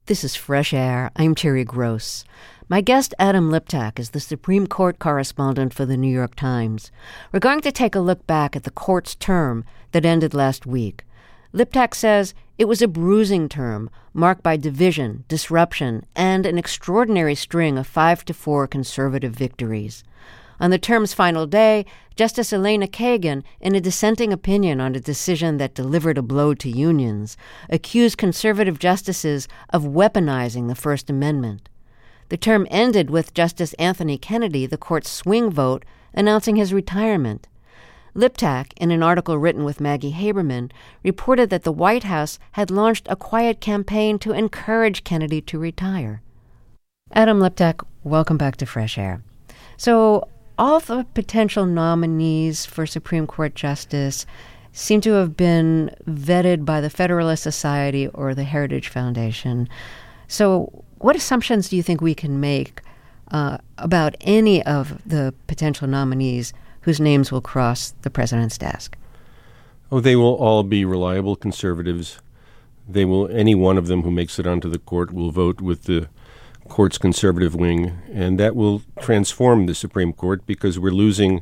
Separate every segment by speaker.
Speaker 1: This is Fresh Air. I'm Terry Gross. My guest, Adam Liptak, is the Supreme Court correspondent for the New York Times. We're going to take a look back at the court's term that ended last week. Liptak says it was a bruising term marked by division, disruption, and an extraordinary string of 5-4 conservative victories. On the term's final day, Justice Elena Kagan, in a dissenting opinion on a decision that delivered a blow to unions, accused conservative justices of weaponizing the First Amendment. The term ended with Justice Anthony Kennedy, the court's swing vote, announcing his retirement. Liptak, in an article written with Maggie Haberman, reported that the White House had launched a quiet campaign to encourage Kennedy to retire. Adam Liptak, welcome back to Fresh Air. So, all the potential nominees for Supreme Court Justice seem to have been vetted by the Federalist Society or the Heritage Foundation. So what assumptions do you think we can make about any of the potential nominees whose names will cross the president's desk?
Speaker 2: Oh, they will all be reliable conservatives. Any one of them who makes it onto the court will vote with the court's conservative wing, and that will transform the Supreme Court because we're losing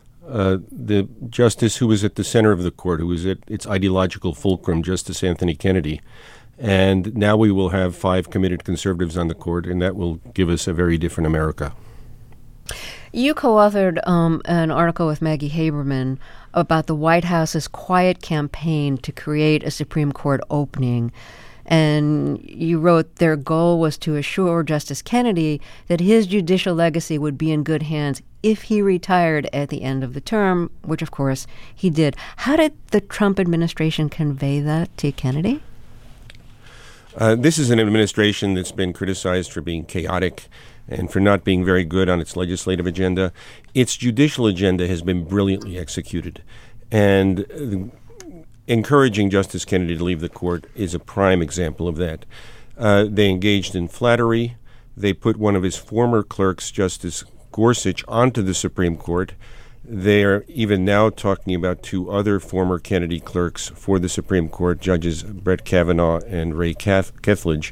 Speaker 2: the justice who was at the center of the court, who was at its ideological fulcrum, Justice Anthony Kennedy. And now we will have 5 committed conservatives on the court, and that will give us a very different America.
Speaker 1: You co-authored an article with Maggie Haberman about the White House's quiet campaign to create a Supreme Court opening. And you wrote their goal was to assure Justice Kennedy that his judicial legacy would be in good hands if he retired at the end of the term, which, of course, he did. How did the Trump administration convey that to Kennedy?
Speaker 2: This is an administration that's been criticized for being chaotic and for not being very good on its legislative agenda. Its judicial agenda has been brilliantly executed. And encouraging Justice Kennedy to leave the court is a prime example of that. They engaged in flattery. They put one of his former clerks, Justice Gorsuch, onto the Supreme Court. They are even now talking about 2 other former Kennedy clerks for the Supreme Court, Judges Brett Kavanaugh and Ray Kethledge.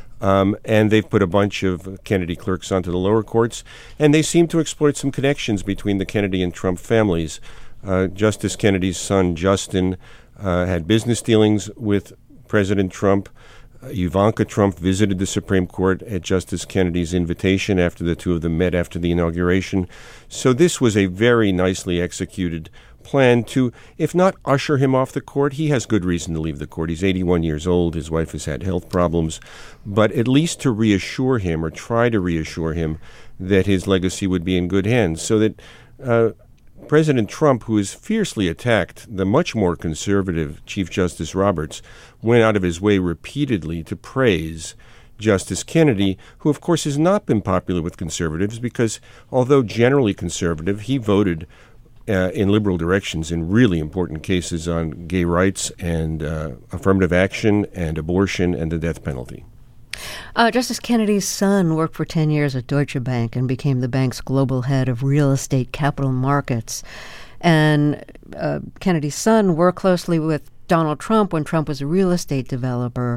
Speaker 2: And they've put a bunch of Kennedy clerks onto the lower courts. And they seem to exploit some connections between the Kennedy and Trump families. Justice Kennedy's son, Justin, had business dealings with President Trump. Ivanka Trump visited the Supreme Court at Justice Kennedy's invitation after the 2 of them met after the inauguration. So this was a very nicely executed plan to, if not usher him off the court, he has good reason to leave the court. He's 81 years old. His wife has had health problems. But at least to reassure him or try to reassure him that his legacy would be in good hands so that President Trump, who has fiercely attacked the much more conservative Chief Justice Roberts, went out of his way repeatedly to praise Justice Kennedy, who, of course, has not been popular with conservatives because, although generally conservative, he voted in liberal directions in really important cases on gay rights and affirmative action and abortion and the death penalty.
Speaker 1: Justice Kennedy's son worked for 10 years at Deutsche Bank and became the bank's global head of real estate capital markets. And Kennedy's son worked closely with Donald Trump when Trump was a real estate developer.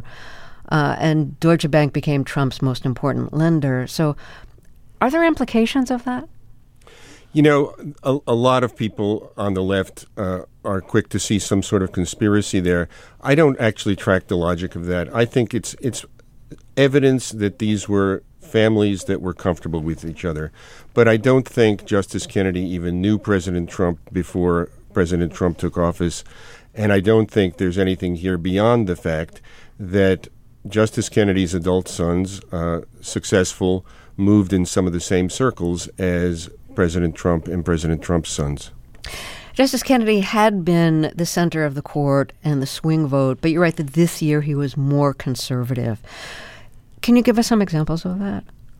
Speaker 1: And Deutsche Bank became Trump's most important lender. So are there implications of that?
Speaker 2: You know, a lot of people on the left are quick to see some sort of conspiracy there. I don't actually track the logic of that. I think it's evidence that these were families that were comfortable with each other. But I don't think Justice Kennedy even knew President Trump before President Trump took office. And I don't think there's anything here beyond the fact that Justice Kennedy's adult sons, successful, moved in some of the same circles as President Trump and President Trump's sons.
Speaker 1: Justice Kennedy had been the center of the court and the swing vote, but you're right that this year he was more conservative. Can you give us some examples of that?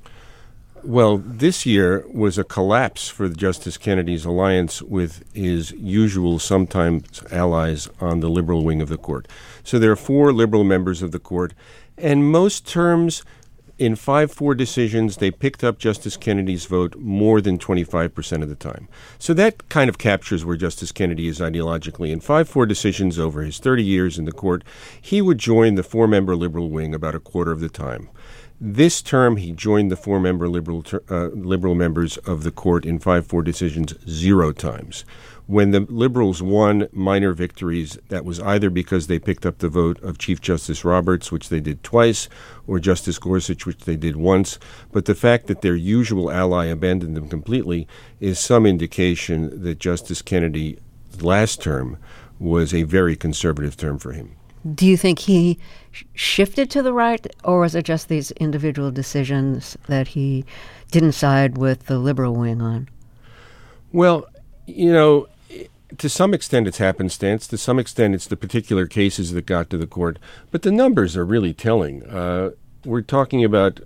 Speaker 2: Well, this year was a collapse for Justice Kennedy's alliance with his usual sometimes allies on the liberal wing of the court. So there are 4 liberal members of the court, and most terms in 5-4 decisions, they picked up Justice Kennedy's vote more than 25% of the time. So that kind of captures where Justice Kennedy is ideologically. In 5-4 decisions over his 30 years in the court, he would join the 4-member liberal wing about a quarter of the time. This term, he joined the 4-member liberal members of the court in 5-4 decisions 0 times. When the Liberals won minor victories, that was either because they picked up the vote of Chief Justice Roberts, which they did twice, or Justice Gorsuch, which they did once. But the fact that their usual ally abandoned them completely is some indication that Justice Kennedy's last term was a very conservative term for him.
Speaker 1: Do you think he shifted to the right, or was it just these individual decisions that he didn't side with the liberal wing on?
Speaker 2: Well, to some extent it's happenstance. To some extent it's the particular cases that got to the court. But the numbers are really telling. We're talking about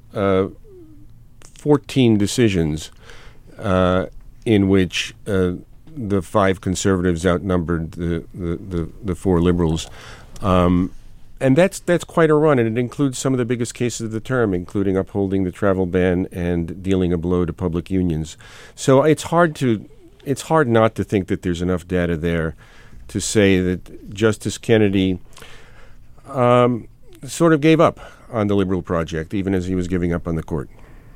Speaker 2: 14 decisions in which the 5 conservatives outnumbered the 4 liberals. And that's quite a run, and it includes some of the biggest cases of the term, including upholding the travel ban and dealing a blow to public unions. So it's hard not to think that there's enough data there to say that Justice Kennedy sort of gave up on the liberal project, even as he was giving up on the court.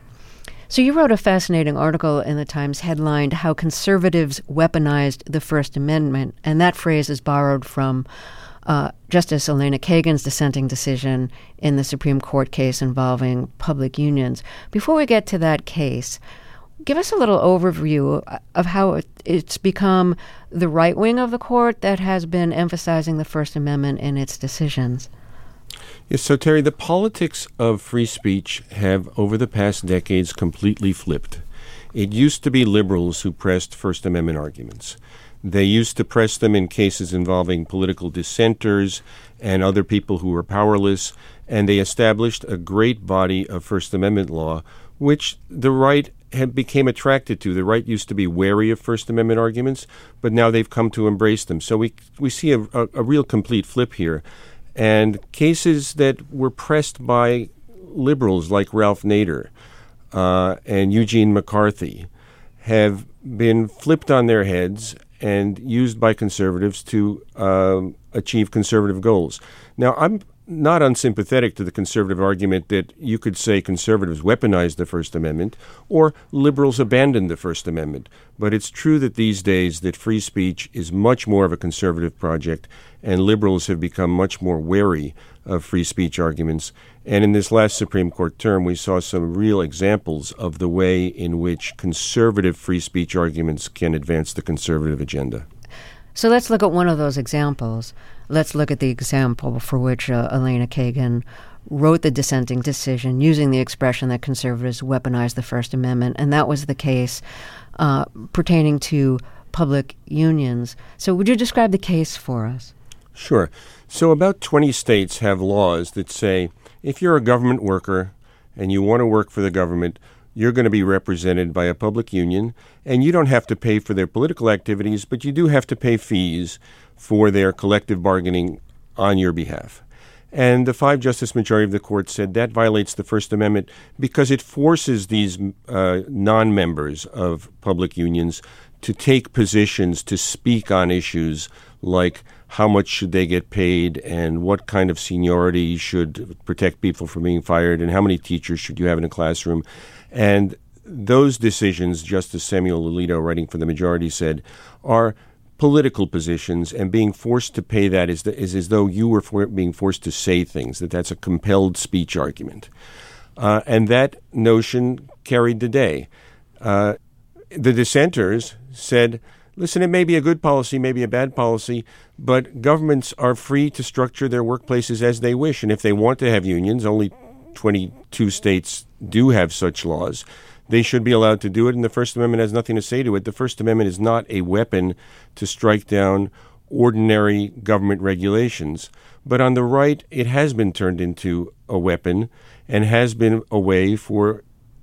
Speaker 1: So you wrote a fascinating article in the Times headlined "How Conservatives Weaponized the First Amendment," and that phrase is borrowed from Justice Elena Kagan's dissenting decision in the Supreme Court case involving public unions. Before we get to that case, give us a little overview of how it's become the right wing of the court that has been emphasizing the First Amendment in its decisions.
Speaker 2: Yes, so Terry, the politics of free speech have, over the past decades, completely flipped. It used to be liberals who pressed First Amendment arguments. They used to press them in cases involving political dissenters and other people who were powerless, and they established a great body of First Amendment law, which the right became attracted to. The right used to be wary of First Amendment arguments, but now they've come to embrace them. So we see a real complete flip here. And cases that were pressed by liberals like Ralph Nader and Eugene McCarthy have been flipped on their heads and used by conservatives to achieve conservative goals. Now, I'm not unsympathetic to the conservative argument that you could say conservatives weaponized the First Amendment or liberals abandoned the First Amendment. But it's true that these days that free speech is much more of a conservative project, and liberals have become much more wary of free speech arguments. And in this last Supreme Court term, we saw some real examples of the way in which conservative free speech arguments can advance the conservative agenda.
Speaker 1: So let's look at one of those examples. Let's look at the example for which Elena Kagan wrote the dissenting decision using the expression that conservatives weaponized the First Amendment, and that was the case pertaining to public unions. So would you describe the case for us?
Speaker 2: Sure. So about 20 states have laws that say if you're a government worker and you want to work for the government, you're going to be represented by a public union, and you don't have to pay for their political activities, but you do have to pay fees for their collective bargaining on your behalf. And the 5-justice majority of the court said that violates the First Amendment because it forces these non-members of public unions to take positions to speak on issues like how much should they get paid and what kind of seniority should protect people from being fired and how many teachers should you have in a classroom. And those decisions, Justice Samuel Alito, writing for the majority, said, are political positions, and being forced to pay that is as though you were being forced to say things, that's a compelled speech argument. And that notion carried the day. The dissenters said, listen, it may be a good policy, maybe a bad policy, but governments are free to structure their workplaces as they wish. And if they want to have unions, only 22 states do have such laws. They should be allowed to do it, and the First Amendment has nothing to say to it. The First Amendment is not a weapon to strike down ordinary government regulations. But on the right, it has been turned into a weapon and has been a way for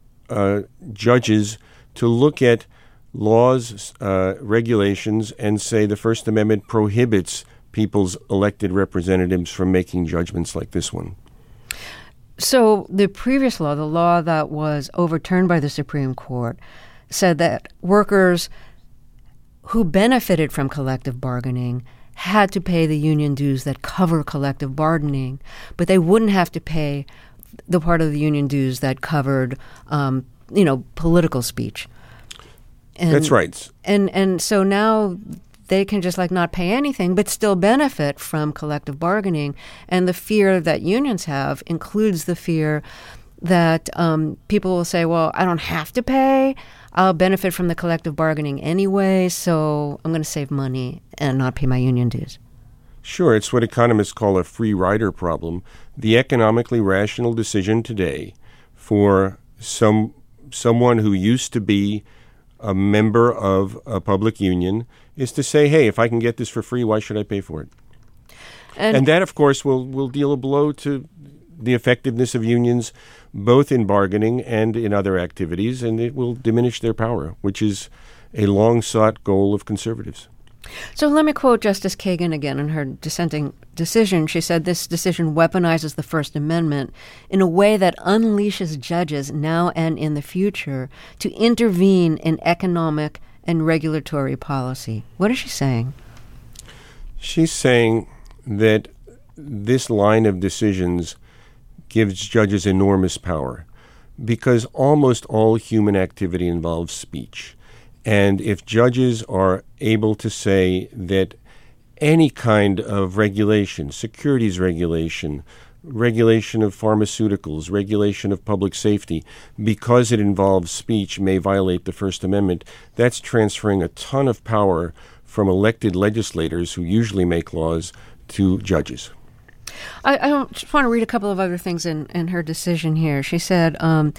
Speaker 2: judges to look at laws, regulations, and say the First Amendment prohibits people's elected representatives from making judgments like this one.
Speaker 1: So the previous law, the law that was overturned by the Supreme Court, said that workers who benefited from collective bargaining had to pay the union dues that cover collective bargaining, but they wouldn't have to pay the part of the union dues that covered, political speech. And,
Speaker 2: that's right.
Speaker 1: And so now they can just not pay anything, but still benefit from collective bargaining. And the fear that unions have includes the fear that people will say, well, I don't have to pay. I'll benefit from the collective bargaining anyway, so I'm going to save money and not pay my union dues.
Speaker 2: Sure, it's what economists call a free rider problem. The economically rational decision today for someone who used to be a member of a public union is to say, hey, if I can get this for free, why should I pay for it? And that, of course, will deal a blow to the effectiveness of unions, both in bargaining and in other activities, and it will diminish their power, which is a long-sought goal of conservatives.
Speaker 1: So let me quote Justice Kagan again in her dissenting decision. She said this decision weaponizes the First Amendment in a way that unleashes judges now and in the future to intervene in economic and regulatory policy. What is she saying?
Speaker 2: She's saying that this line of decisions gives judges enormous power because almost all human activity involves speech. And if judges are able to say that any kind of regulation, securities regulation, regulation of pharmaceuticals, regulation of public safety, because it involves speech, may violate the First Amendment, that's transferring a ton of power from elected legislators who usually make laws to judges.
Speaker 1: I just want to read a couple of other things in her decision here. She said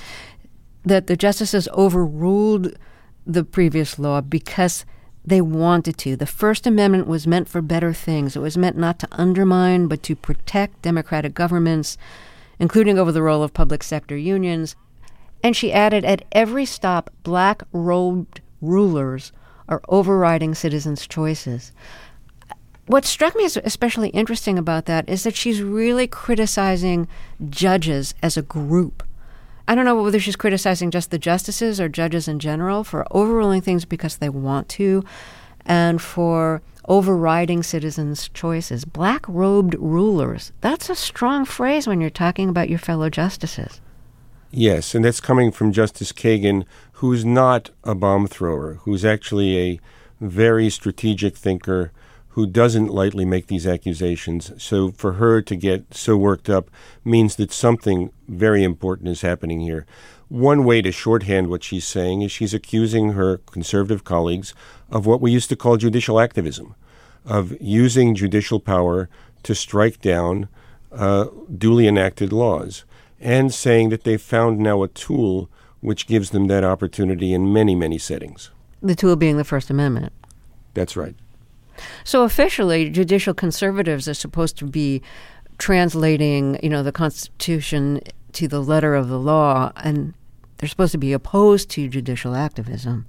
Speaker 1: that the justices overruled the previous law because they wanted to. The First Amendment was meant for better things. It was meant not to undermine, but to protect democratic governments, including over the role of public sector unions. And she added, at every stop, black-robed rulers are overriding citizens' choices. What struck me as especially interesting about that is that she's really criticizing judges as a group. I don't know whether she's criticizing just the justices or judges in general for overruling things because they want to and for overriding citizens' choices. Black-robed rulers, that's a strong phrase when you're talking about your fellow justices.
Speaker 2: Yes, and that's coming from Justice Kagan, who's not a bomb thrower, who's actually a very strategic thinker who doesn't lightly make these accusations. So for her to get so worked up means that something very important is happening here. One way to shorthand what she's saying is she's accusing her conservative colleagues of what we used to call judicial activism, of using judicial power to strike down duly enacted laws, and saying that they've found now a tool which gives them that opportunity in many, many settings.
Speaker 1: The tool being the First Amendment.
Speaker 2: That's right.
Speaker 1: So officially, judicial conservatives are supposed to be translating, the Constitution to the letter of the law, and they're supposed to be opposed to judicial activism.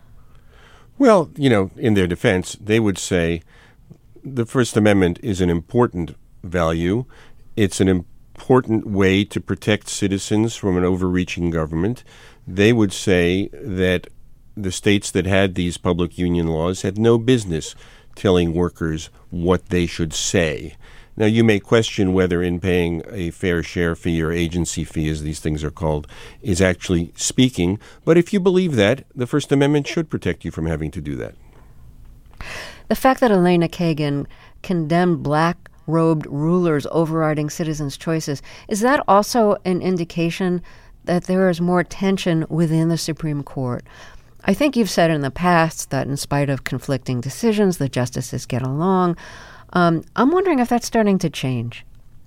Speaker 2: Well, in their defense, they would say the First Amendment is an important value. It's an important way to protect citizens from an overreaching government. They would say that the states that had these public union laws had no business telling workers what they should say. Now, you may question whether in paying a fair share fee or agency fee, as these things are called, is actually speaking. But if you believe that, the First Amendment should protect you from having to do that.
Speaker 1: The fact that Elena Kagan condemned black-robed rulers overriding citizens' choices, is that also an indication that there is more tension within the Supreme Court? I think you've said in the past that in spite of conflicting decisions, the justices get along. I'm wondering if that's starting to change.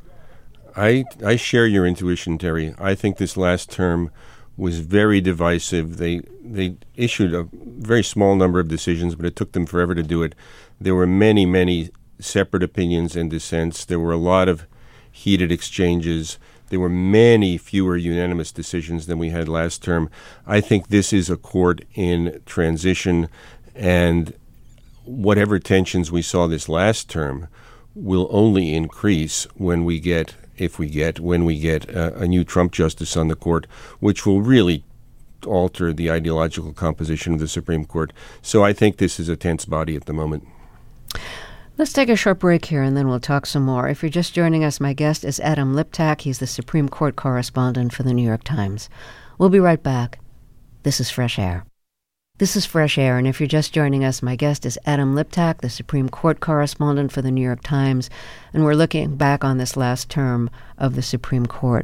Speaker 2: I share your intuition, Terry. I think this last term was very divisive. They issued a very small number of decisions, but it took them forever to do it. There were many, many separate opinions and dissents. There were a lot of heated exchanges. There were many fewer unanimous decisions than we had last term. I think this is a court in transition, and whatever tensions we saw this last term will only increase when we get when we get a new Trump justice on the court, which will really alter the ideological composition of the Supreme Court. So I think this is a tense body at the moment.
Speaker 1: Let's take a short break here, and then we'll talk some more. If you're just joining us, my guest is Adam Liptak. He's the Supreme Court correspondent for the New York Times. We'll be right back. This is Fresh Air. This is Fresh Air, and if you're just joining us, my guest is Adam Liptak, the Supreme Court correspondent for the New York Times, and we're looking back on this last term of the Supreme Court.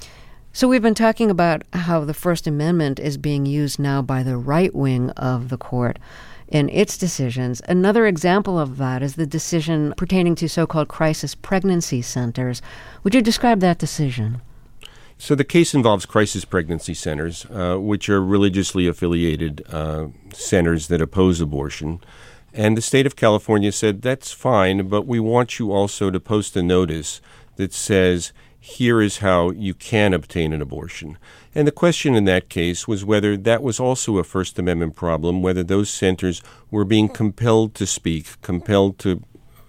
Speaker 1: So we've been talking about how the First Amendment is being used now by the right wing of the court in its decisions. Another example of that is the decision pertaining to so-called crisis pregnancy centers. Would you describe that decision?
Speaker 2: So the case involves crisis pregnancy centers, which are religiously affiliated centers that oppose abortion. And the state of California said, that's fine, but we want you also to post a notice that says, here is how you can obtain an abortion. And the question in that case was whether that was also a First Amendment problem, whether those centers were being compelled to speak, compelled to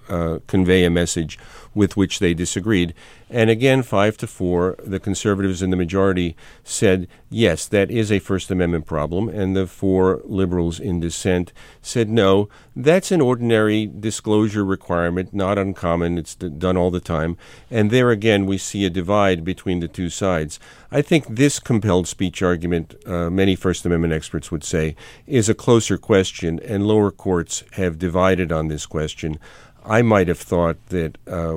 Speaker 2: convey a message with which they disagreed. And again, 5-4, the conservatives in the majority said, yes, that is a First Amendment problem. And the 4 liberals in dissent said, no, that's an ordinary disclosure requirement, not uncommon. It's done all the time. And there again, we see a divide between the two sides. I think this compelled speech argument, many First Amendment experts would say, is a closer question, and lower courts have divided on this question. I might have thought that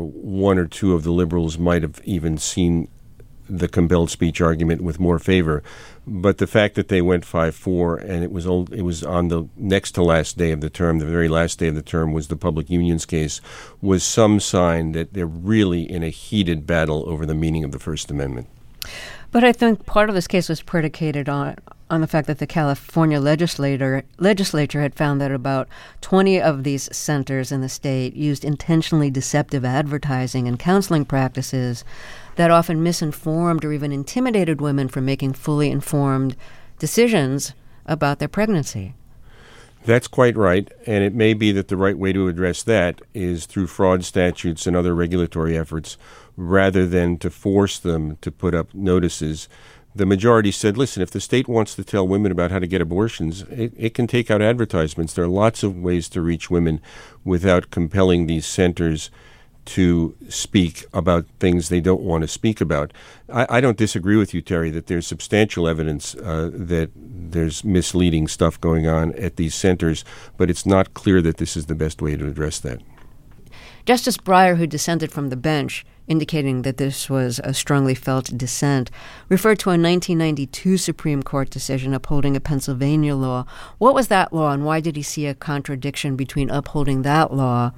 Speaker 2: 1 or 2 of the liberals might have even seen the compelled speech argument with more favor. But the fact that they went 5-4 and it was on the next to last day of the term, the very last day of the term was the public unions case, was some sign that they're really in a heated battle over the meaning of the First Amendment.
Speaker 1: But I think part of this case was predicated on the fact that the California legislature had found that about 20 of these centers in the state used intentionally deceptive advertising and counseling practices that often misinformed or even intimidated women from making fully informed decisions about their pregnancy.
Speaker 2: That's quite right, and it may be that the right way to address that is through fraud statutes and other regulatory efforts rather than to force them to put up notices. The majority said, listen, if the state wants to tell women about how to get abortions, it can take out advertisements. There are lots of ways to reach women without compelling these centers to speak about things they don't want to speak about. I don't disagree with you, Terry, that there's substantial evidence that there's misleading stuff going on at these centers, but it's not clear that this is the best way to address that.
Speaker 1: Justice Breyer, who dissented from the bench, indicating that this was a strongly felt dissent, referred to a 1992 Supreme Court decision upholding a Pennsylvania law. What was that law, and why did he see a contradiction between upholding that law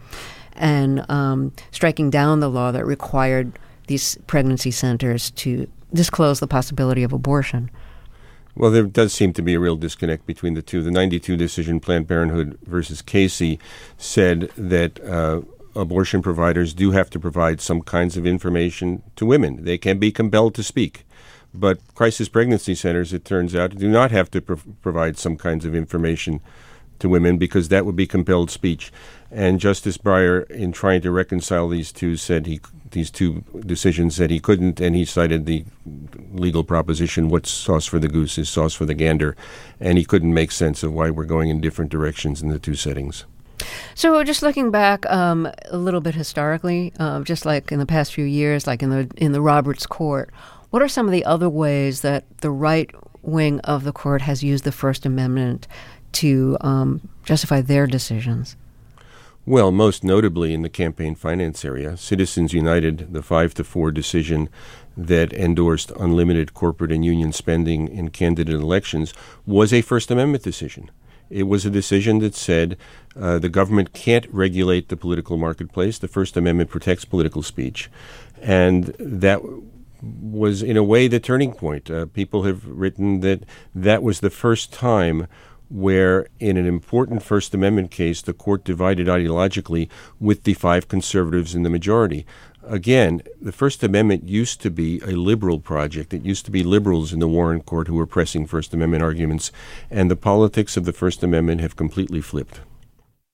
Speaker 1: and striking down the law that required these pregnancy centers to disclose the possibility of abortion?
Speaker 2: Well, there does seem to be a real disconnect between the two. The 92 decision, Planned Parenthood versus Casey, said that abortion providers do have to provide some kinds of information to women. They can be compelled to speak. But crisis pregnancy centers, it turns out, do not have to provide some kinds of information to women because that would be compelled speech. And Justice Breyer, in trying to reconcile these two decisions, said he couldn't, and he cited the legal proposition, what's sauce for the goose is sauce for the gander, and he couldn't make sense of why we're going in different directions in the two settings.
Speaker 1: So just looking back a little bit historically, just like in the past few years, like in the Roberts Court, what are some of the other ways that the right wing of the court has used the First Amendment to justify their decisions?
Speaker 2: Well, most notably in the campaign finance area, Citizens United, the 5-4 decision that endorsed unlimited corporate and union spending in candidate elections, was a First Amendment decision. It was a decision that said the government can't regulate the political marketplace. The First Amendment protects political speech. And that was, in a way, the turning point. People have written that that was the first time where, in an important First Amendment case, the court divided ideologically with the 5 conservatives in the majority. Again, the First Amendment used to be a liberal project. It used to be liberals in the Warren Court who were pressing First Amendment arguments, and the politics of the First Amendment have completely flipped.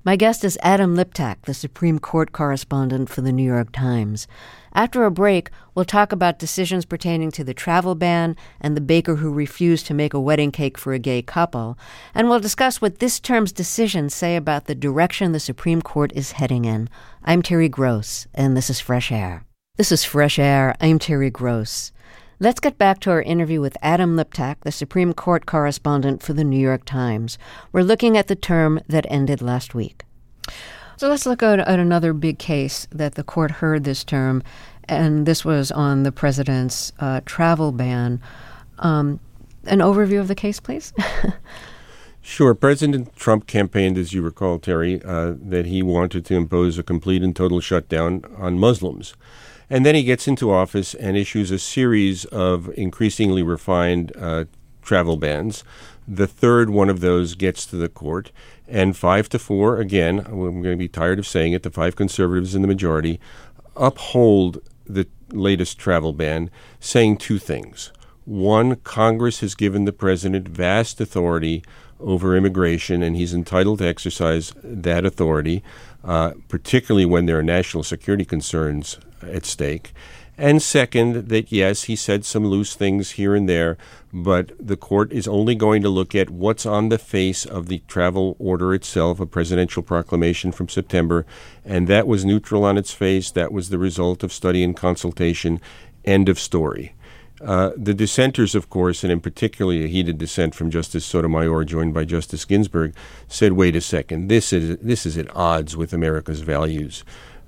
Speaker 1: My guest is Adam Liptak, the Supreme Court correspondent for the New York Times. After a break, we'll talk about decisions pertaining to the travel ban and the baker who refused to make a wedding cake for a gay couple. And we'll discuss what this term's decisions say about the direction the Supreme Court is heading in. I'm Terry Gross, and this is Fresh Air. This is Fresh Air. I'm Terry Gross. Let's get back to our interview with Adam Liptak, the Supreme Court correspondent for the New York Times. We're looking at the term that ended last week. So let's look at another big case that the court heard this term, and this was on the president's travel ban. An overview of the case, please?
Speaker 2: Sure. President Trump campaigned, as you recall, Terry, that he wanted to impose a complete and total shutdown on Muslims. And then he gets into office and issues a series of increasingly refined travel bans. The third one of those gets to the court, and 5-4, again, I'm going to be tired of saying it, the 5 conservatives in the majority uphold the latest travel ban, saying 2 things. One, Congress has given the president vast authority over immigration, and he's entitled to exercise that authority, particularly when there are national security concerns at stake. And second, that yes, he said some loose things here and there, but the court is only going to look at what's on the face of the travel order itself, a presidential proclamation from September, and that was neutral on its face. That was the result of study and consultation. End of story. The dissenters, of course, and in particular a heated dissent from Justice Sotomayor, joined by Justice Ginsburg, said, wait a second, this is at odds with America's values.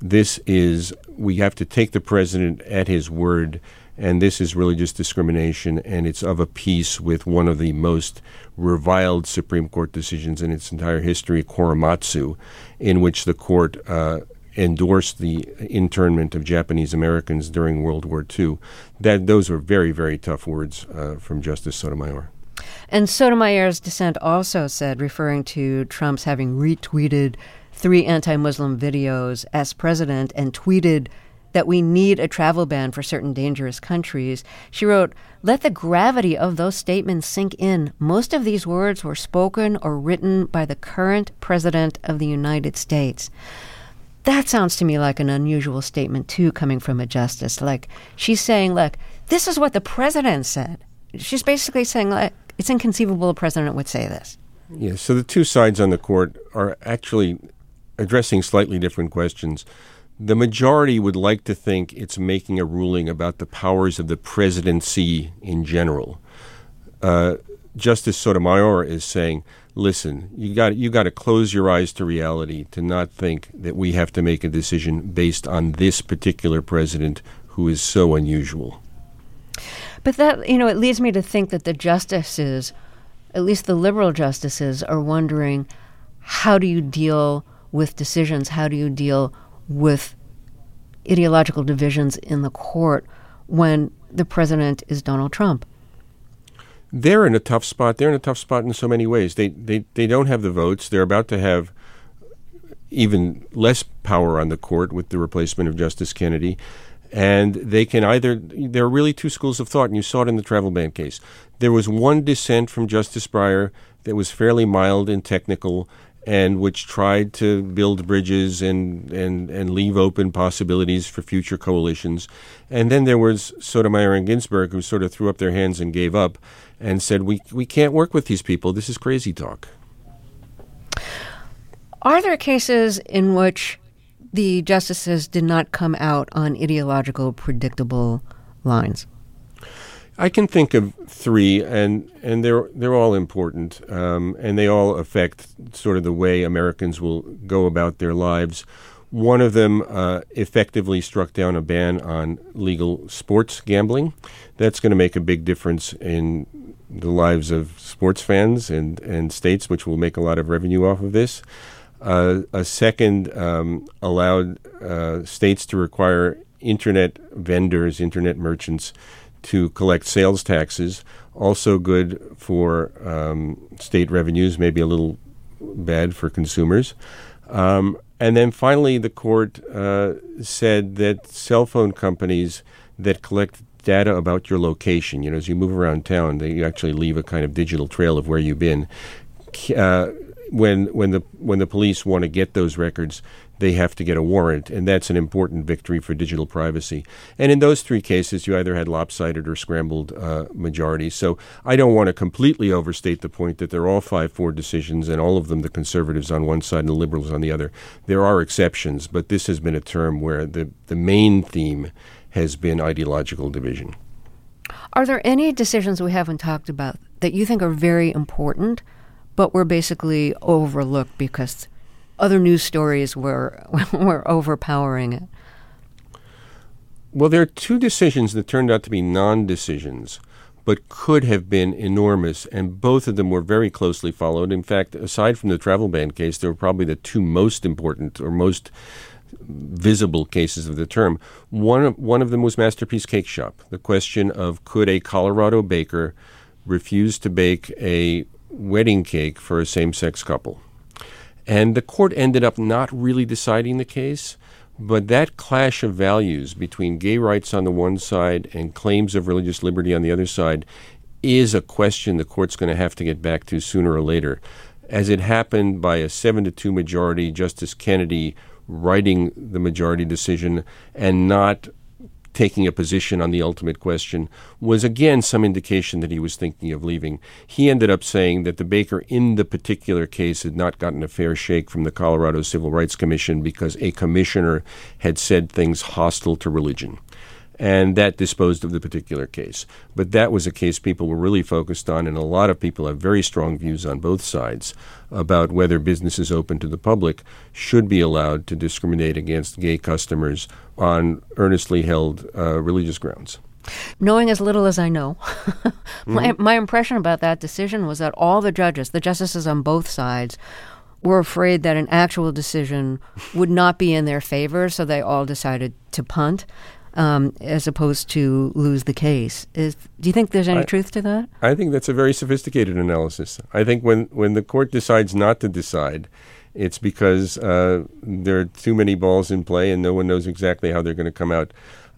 Speaker 2: We have to take the president at his word, and this is religious discrimination, and it's of a piece with one of the most reviled Supreme Court decisions in its entire history, Korematsu, in which the court endorsed the internment of Japanese Americans during World War II. Those were very, very tough words from Justice Sotomayor.
Speaker 1: And Sotomayor's dissent also said, referring to Trump's having retweeted 3 anti-Muslim videos as president and tweeted that we need a travel ban for certain dangerous countries. She wrote, "Let the gravity of those statements sink in. Most of these words were spoken or written by the current president of the United States." That sounds to me like an unusual statement, too, coming from a justice. Like, she's saying, look, this is what the president said. She's basically saying, like, it's inconceivable a president would say this.
Speaker 2: Yeah, so the 2 sides on the court are actually addressing slightly different questions. The majority would like to think it's making a ruling about the powers of the presidency in general. Justice Sotomayor is saying, listen, you got to close your eyes to reality, to not think that we have to make a decision based on this particular president who is so unusual.
Speaker 1: But that, it leads me to think that the justices, at least the liberal justices, are wondering, how do you deal with decisions? How do you deal with ideological divisions in the court when the president is Donald Trump?
Speaker 2: They're in a tough spot. They're in a tough spot in so many ways. They don't have the votes. They're about to have even less power on the court with the replacement of Justice Kennedy. And they can there are really 2 schools of thought, and you saw it in the travel ban case. There was one dissent from Justice Breyer that was fairly mild and technical, and which tried to build bridges and leave open possibilities for future coalitions. And then there was Sotomayor and Ginsburg, who sort of threw up their hands and gave up and said, we can't work with these people. This is crazy talk.
Speaker 1: Are there cases in which the justices did not come out on ideological, predictable lines?
Speaker 2: I can think of 3, and they're all important, and they all affect sort of the way Americans will go about their lives. One of them effectively struck down a ban on legal sports gambling. That's going to make a big difference in the lives of sports fans and states, which will make a lot of revenue off of this. A second allowed states to require internet vendors, internet merchants, to collect sales taxes. Also good for state revenues, maybe a little bad for consumers. And then finally, the court said that cell phone companies that collect data about your location, as you move around town, they actually leave a kind of digital trail of where you've been, when the police want to get those records, they have to get a warrant, and that's an important victory for digital privacy. And in those three cases, you either had lopsided or scrambled majorities. So I don't want to completely overstate the point that they're all 5-4 decisions, and all of them the conservatives on one side and the liberals on the other. There are exceptions, but this has been a term where the main theme has been ideological division.
Speaker 1: Are there any decisions we haven't talked about that you think are very important, but were basically overlooked because other news stories were overpowering it?
Speaker 2: Well, there are two decisions that turned out to be non-decisions, but could have been enormous, and both of them were very closely followed. In fact, aside from the travel ban case, they were probably the two most important or most visible cases of the term. One of them was Masterpiece Cake Shop, the question of could a Colorado baker refuse to bake a wedding cake for a same-sex couple. And the court ended up not really deciding the case, but that clash of values between gay rights on the one side and claims of religious liberty on the other side is a question the court's going to have to get back to sooner or later. As it happened, by a 7-2 majority, Justice Kennedy writing the majority decision and not taking a position on the ultimate question was again some indication that he was thinking of leaving. He ended up saying that the baker in the particular case had not gotten a fair shake from the Colorado Civil Rights Commission because a commissioner had said things hostile to religion. And that disposed of the particular case. But that was a case people were really focused on, and a lot of people have very strong views on both sides about whether businesses open to the public should be allowed to discriminate against gay customers on earnestly held religious grounds.
Speaker 1: Knowing as little as I know, my impression about that decision was that all the justices on both sides, were afraid that an actual decision would not be in their favor, so they all decided to punt. As opposed to lose the case. Do you think there's any truth to that?
Speaker 2: I think that's a very sophisticated analysis. I think when the court decides not to decide, it's because there are too many balls in play and no one knows exactly how they're going to come out.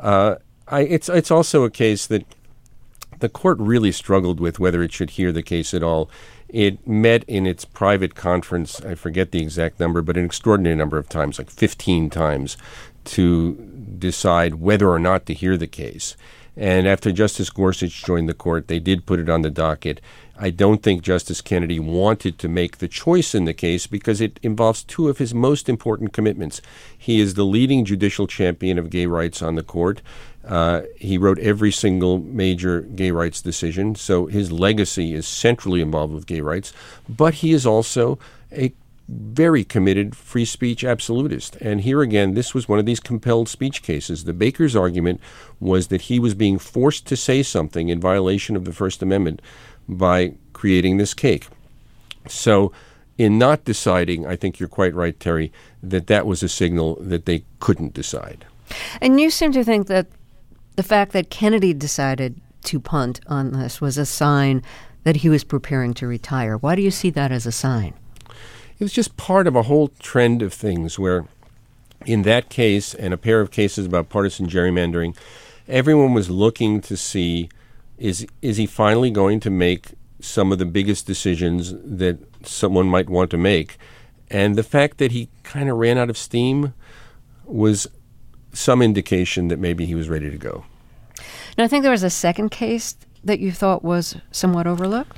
Speaker 2: It's also a case that the court really struggled with whether it should hear the case at all. It met in its private conference, I forget the exact number, but an extraordinary number of times, like 15 times, to decide whether or not to hear the case. And after Justice Gorsuch joined the court, they did put it on the docket. I don't think Justice Kennedy wanted to make the choice in the case because it involves two of his most important commitments. He is the leading judicial champion of gay rights on the court. He wrote every single major gay rights decision, so his legacy is centrally involved with gay rights. But he is also a very committed free speech absolutist. And here again, this was one of these compelled speech cases. The baker's argument was that he was being forced to say something in violation of the First Amendment by creating this cake. So in not deciding, I think you're quite right, Terry, that was a signal that they couldn't decide.
Speaker 1: And you seem to think that the fact that Kennedy decided to punt on this was a sign that he was preparing to retire. Why do you see that as a sign?
Speaker 2: It was just part of a whole trend of things where in that case and a pair of cases about partisan gerrymandering, everyone was looking to see, is he finally going to make some of the biggest decisions that someone might want to make? And the fact that he kind of ran out of steam was some indication that maybe he was ready to go.
Speaker 1: Now, I think there was a second case that you thought was somewhat overlooked?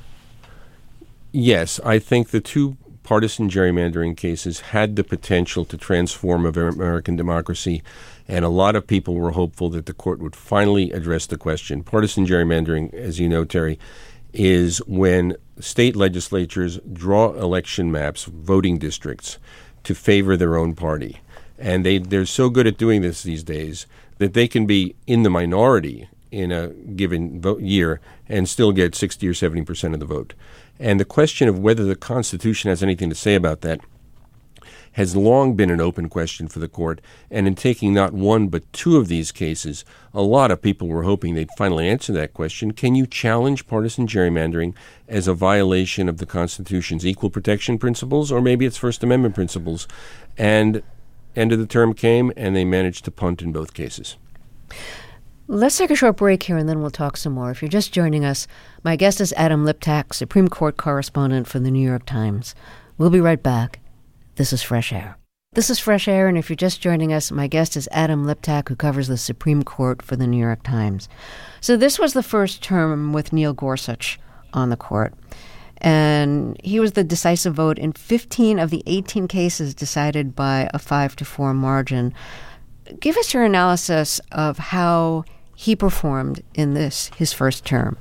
Speaker 2: Yes, I think the two partisan gerrymandering cases had the potential to transform American democracy, and a lot of people were hopeful that the court would finally address the question. Partisan gerrymandering, as you know, Terry, is when state legislatures draw election maps, voting districts, to favor their own party. And they're so good at doing this these days that they can be in the minority in a given year and still get 60 or 70% of the vote. And the question of whether the Constitution has anything to say about that has long been an open question for the court. And in taking not one but two of these cases, a lot of people were hoping they'd finally answer that question. Can you challenge partisan gerrymandering as a violation of the Constitution's equal protection principles, or maybe its First Amendment principles? And end of the term came, and they managed to punt in both cases.
Speaker 1: Let's take a short break here, and then we'll talk some more. If you're just joining us, my guest is Adam Liptak, Supreme Court correspondent for the New York Times. We'll be right back. This is Fresh Air. This is Fresh Air, and if you're just joining us, my guest is Adam Liptak, who covers the Supreme Court for the New York Times. So this was the first term with Neil Gorsuch on the court, and he was the decisive vote in 15 of the 18 cases decided by a 5-4 margin. Give us your analysis of how he performed in his first term.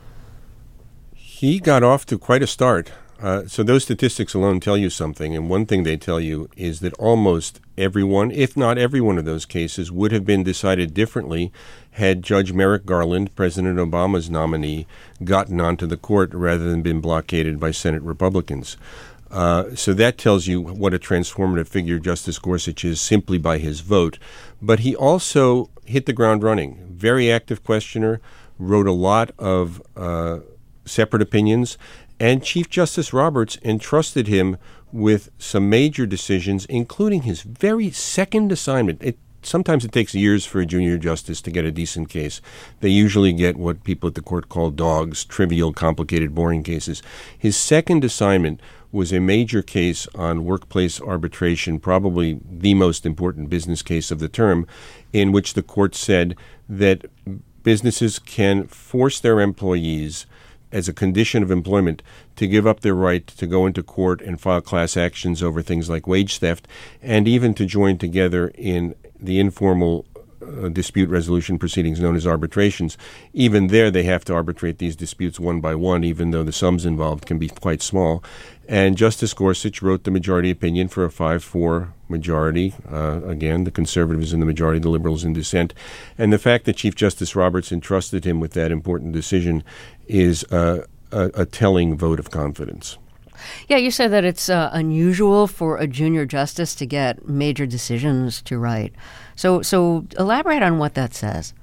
Speaker 2: He got off to quite a start. So those statistics alone tell you something, and one thing they tell you is that almost everyone, if not every one of those cases, would have been decided differently had Judge Merrick Garland, President Obama's nominee, gotten onto the court rather than been blockaded by Senate Republicans. So that tells you what a transformative figure Justice Gorsuch is simply by his vote. But he also hit the ground running. Very active questioner, wrote a lot of separate opinions, and Chief Justice Roberts entrusted him with some major decisions, including his very second assignment. Sometimes it takes years for a junior justice to get a decent case. They usually get what people at the court call dogs, trivial, complicated, boring cases. His second assignment was a major case on workplace arbitration, probably the most important business case of the term, in which the court said that businesses can force their employees as a condition of employment to give up their right to go into court and file class actions over things like wage theft, and even to join together in the informal dispute resolution proceedings known as arbitrations. Even there, they have to arbitrate these disputes one by one, even though the sums involved can be quite small. And Justice Gorsuch wrote the majority opinion for a 5-4 majority. Again, the conservatives in the majority, the liberals in dissent. And the fact that Chief Justice Roberts entrusted him with that important decision is a telling vote of confidence.
Speaker 1: Yeah, you said that it's unusual for a junior justice to get major decisions to write. So elaborate on what that says.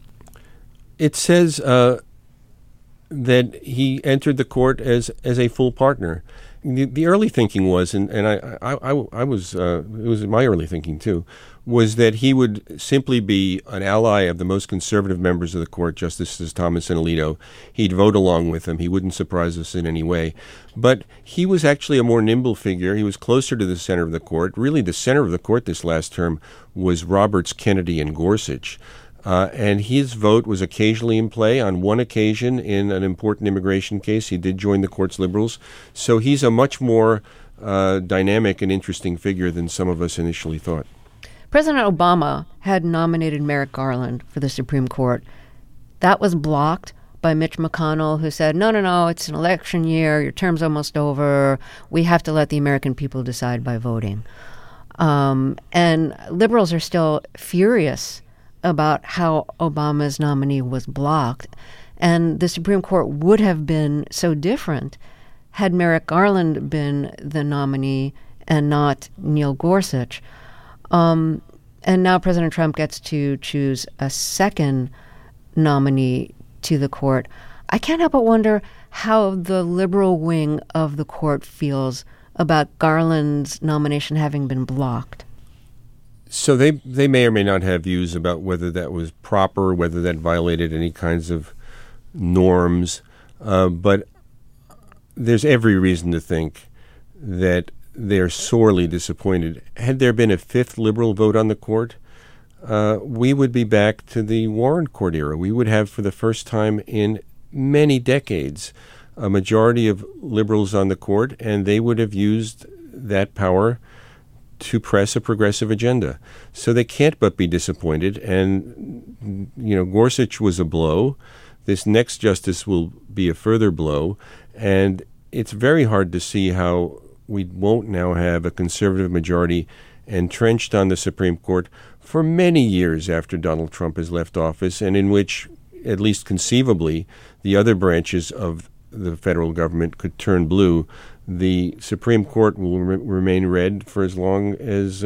Speaker 2: It says that he entered the court as a full partner. The early thinking was, and I was it was my early thinking too, was that he would simply be an ally of the most conservative members of the court, Justices Thomas and Alito. He'd vote along with them. He wouldn't surprise us in any way. But he was actually a more nimble figure. He was closer to the center of the court. Really, the center of the court this last term was Roberts, Kennedy, and Gorsuch. And his vote was occasionally in play. On one occasion, in an important immigration case, he did join the court's liberals. So he's a much more dynamic and interesting figure than some of us initially thought.
Speaker 1: President Obama had nominated Merrick Garland for the Supreme Court. That was blocked by Mitch McConnell, who said, no, it's an election year. Your term's almost over. We have to let the American people decide by voting. And liberals are still furious about how Obama's nominee was blocked. And the Supreme Court would have been so different had Merrick Garland been the nominee and not Neil Gorsuch. And now President Trump gets to choose a second nominee to the court. I can't help but wonder how the liberal wing of the court feels about Garland's nomination having been blocked.
Speaker 2: So they may or may not have views about whether that was proper, whether that violated any kinds of norms. But there's every reason to think that they're sorely disappointed. Had there been a fifth liberal vote on the court, we would be back to the Warren Court era. We would have, for the first time in many decades, a majority of liberals on the court, and they would have used that power to press a progressive agenda. So they can't but be disappointed. And, Gorsuch was a blow. This next justice will be a further blow. And it's very hard to see how we won't now have a conservative majority entrenched on the Supreme Court for many years after Donald Trump has left office, and in which, at least conceivably, the other branches of the federal government could turn blue. The Supreme Court will remain red for as long as,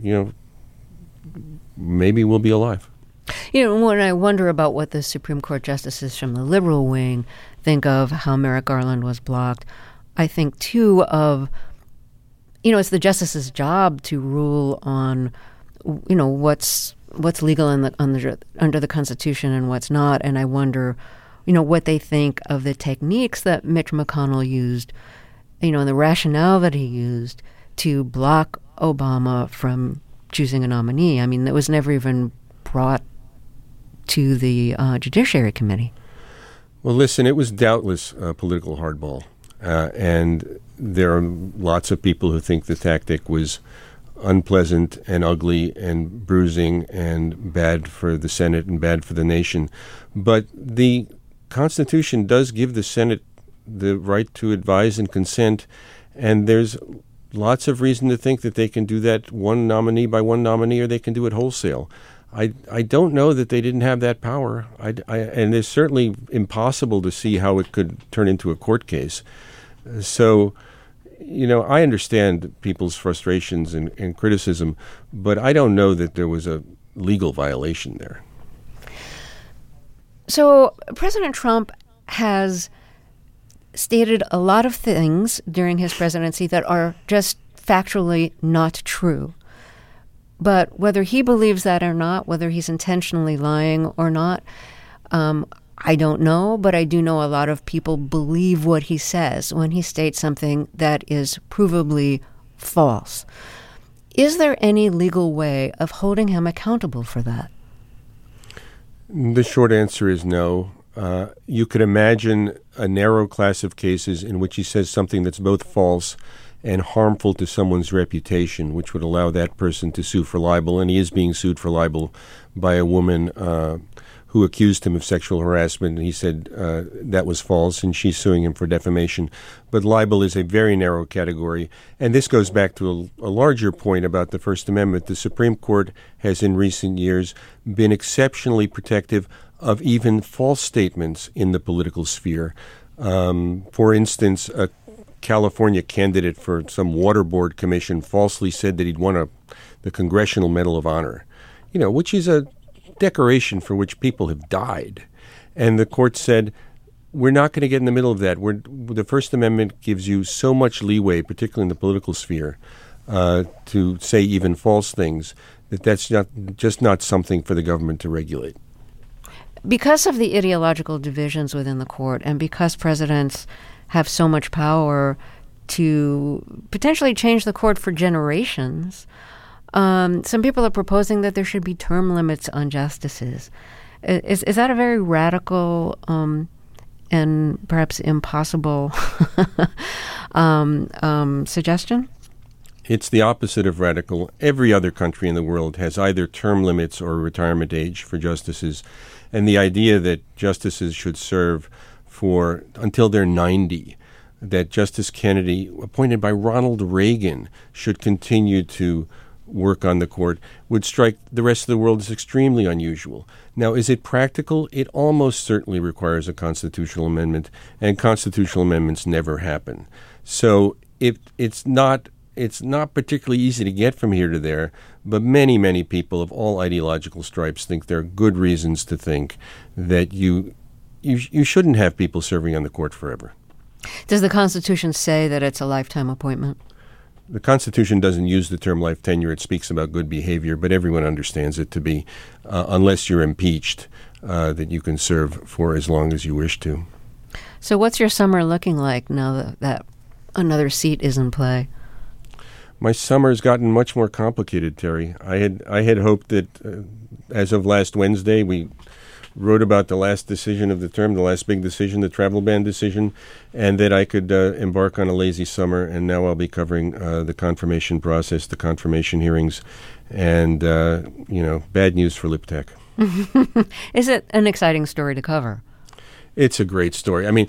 Speaker 2: maybe we'll be alive.
Speaker 1: When I wonder about what the Supreme Court justices from the liberal wing think of how Merrick Garland was blocked, I think, too, of, it's the justice's job to rule on, what's legal under the Constitution and what's not. And I wonder, what they think of the techniques that Mitch McConnell used and the rationale that he used to block Obama from choosing a nominee, I mean, that was never even brought to the Judiciary Committee.
Speaker 2: Well, listen, it was doubtless a political hardball. And there are lots of people who think the tactic was unpleasant and ugly and bruising and bad for the Senate and bad for the nation. But the Constitution does give the Senate the right to advise and consent, and there's lots of reason to think that they can do that one nominee by one nominee, or they can do it wholesale. I don't know that they didn't have that power, and it's certainly impossible to see how it could turn into a court case. So, I understand people's frustrations and criticism, but I don't know that there was a legal violation there.
Speaker 1: So President Trump has stated a lot of things during his presidency that are just factually not true. But whether he believes that or not, whether he's intentionally lying or not, I don't know, but I do know a lot of people believe what he says when he states something that is provably false. Is there any legal way of holding him accountable for that?
Speaker 2: The short answer is no. You could imagine a narrow class of cases in which he says something that's both false and harmful to someone's reputation, which would allow that person to sue for libel. And he is being sued for libel by a woman who accused him of sexual harassment. And he said that was false, and she's suing him for defamation. But libel is a very narrow category. And this goes back to a larger point about the First Amendment. The Supreme Court has in recent years been exceptionally protective of even false statements in the political sphere. For instance, a California candidate for some water board commission falsely said that he'd won the Congressional Medal of Honor, which is a decoration for which people have died. And the court said, we're not going to get in the middle of that. The First Amendment gives you so much leeway, particularly in the political sphere, to say even false things, that's just not something for the government to regulate.
Speaker 1: Because of the ideological divisions within the court, and because presidents have so much power to potentially change the court for generations, some people are proposing that there should be term limits on justices. Is that a very radical and perhaps impossible suggestion?
Speaker 2: It's the opposite of radical. Every other country in the world has either term limits or retirement age for justices. And the idea that justices should serve until they're 90, that Justice Kennedy, appointed by Ronald Reagan, should continue to work on the court, would strike the rest of the world as extremely unusual. Now, is it practical? It almost certainly requires a constitutional amendment, and constitutional amendments never happen. So it's not particularly easy to get from here to there, but many, many people of all ideological stripes think there are good reasons to think that you shouldn't have people serving on the court forever.
Speaker 1: Does the Constitution say that it's a lifetime appointment?
Speaker 2: The Constitution doesn't use the term life tenure. It speaks about good behavior, but everyone understands it to be, unless you're impeached, that you can serve for as long as you wish to.
Speaker 1: So what's your summer looking like now that another seat is in play?
Speaker 2: My summer's gotten much more complicated, Terry. I had hoped that as of last Wednesday, we wrote about the last decision of the term, the last big decision, the travel ban decision, and that I could embark on a lazy summer. And now I'll be covering the confirmation process, the confirmation hearings, and bad news for Liptak.
Speaker 1: Is it an exciting story to cover?
Speaker 2: It's a great story. I mean,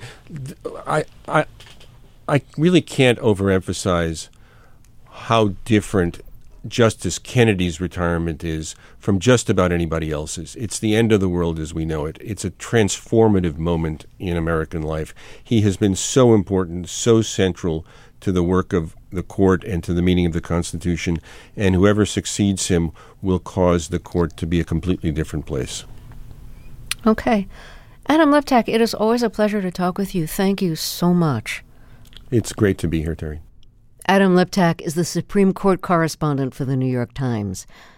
Speaker 2: I really can't overemphasize how different Justice Kennedy's retirement is from just about anybody else's. It's the end of the world as we know it. It's a transformative moment in American life. He has been so important, so central to the work of the court and to the meaning of the Constitution, and whoever succeeds him will cause the court to be a completely different place.
Speaker 1: Okay. Adam Liptak, it is always a pleasure to talk with you. Thank you so much.
Speaker 2: It's great to be here, Terry.
Speaker 1: Adam Liptak is the Supreme Court correspondent for the New York Times.